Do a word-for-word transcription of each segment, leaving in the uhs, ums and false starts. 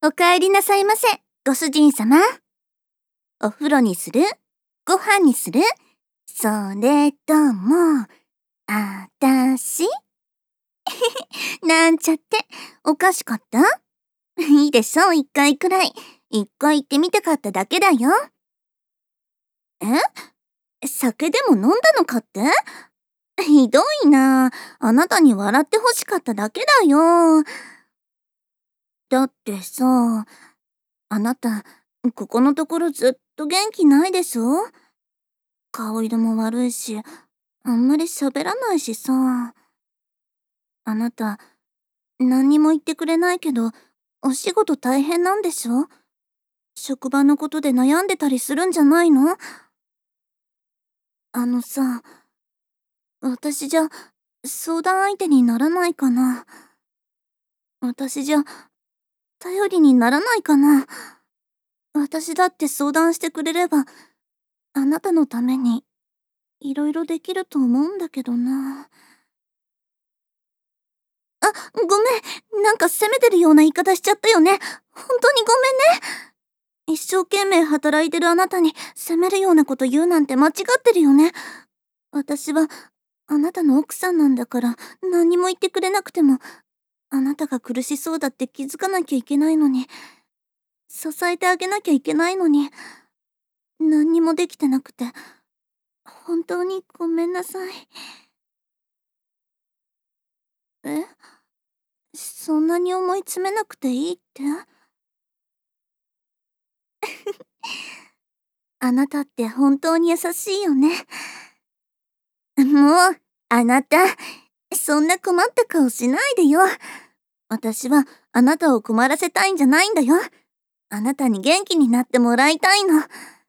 お帰りなさいませ、ご主人様。お風呂にする？ご飯にする？それとも、あたしなんちゃって、おかしかった？いいでしょう、一回くらい。一回言ってみたかっただけだよ。え？酒でも飲んだのかって？ひどいな。あなたに笑ってほしかっただけだよ。だってさ、あなた、ここのところずっと元気ないでしょ？顔色も悪いし、あんまり喋らないしさ。あなた、何にも言ってくれないけど、お仕事大変なんでしょ？職場のことで悩んでたりするんじゃないの？あのさ、私じゃ相談相手にならないかな。私じゃ頼りにならないかな。私だって相談してくれれば、あなたのためにいろいろできると思うんだけどな。あ、ごめん。なんか責めてるような言い方しちゃったよね。本当にごめんね。一生懸命働いてるあなたに責めるようなこと言うなんて間違ってるよね。私はあなたの奥さんなんだから何も言ってくれなくても、あなたが苦しそうだって気づかなきゃいけないのに、支えてあげなきゃいけないのに、何にもできてなくて、本当にごめんなさい。え？そんなに思い詰めなくていいって？あなたって本当に優しいよね。もう、あなた、そんな困った顔しないでよ。私はあなたを困らせたいんじゃないんだよ。あなたに元気になってもらいたいの。は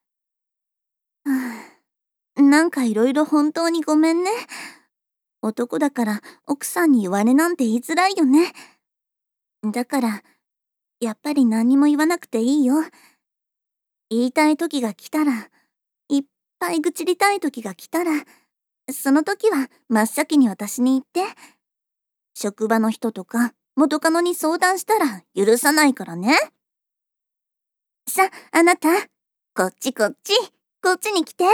あ、なんかいろいろ本当にごめんね。男だから奥さんに言われなんて言いづらいよね。だから、やっぱり何にも言わなくていいよ。言いたい時が来たら、いっぱい愚痴りたい時が来たら、その時は真っ先に私に言って。職場の人とか元カノに相談したら許さないからね。さ、あなた、こっちこっち、こっちに来て。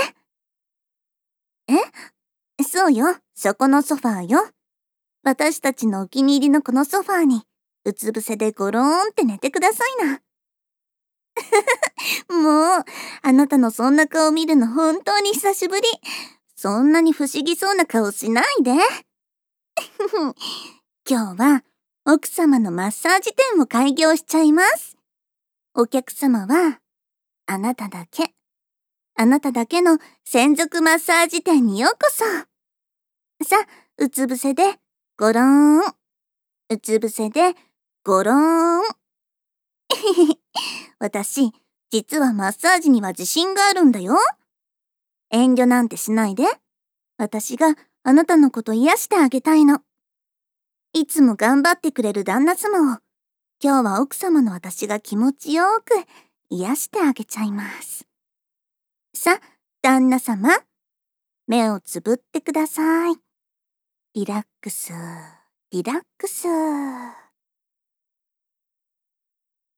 え？そうよ、そこのソファーよ。私たちのお気に入りのこのソファーに、うつ伏せでゴローンって寝てくださいな。もう、あなたのそんな顔見るの本当に久しぶり。そんなに不思議そうな顔しないで。今日は奥様のマッサージ店を開業しちゃいます。お客様はあなただけ。あなただけの専属マッサージ店にようこそ。さ、うつ伏せでゴローン。うつ伏せでゴローン。私、実はマッサージには自信があるんだよ。遠慮なんてしないで。私があなたのこと癒してあげたいの。いつも頑張ってくれる旦那様を、今日は奥様の私が気持ちよく癒してあげちゃいます。さ、旦那様、目をつぶってください。リラックス、リラックス。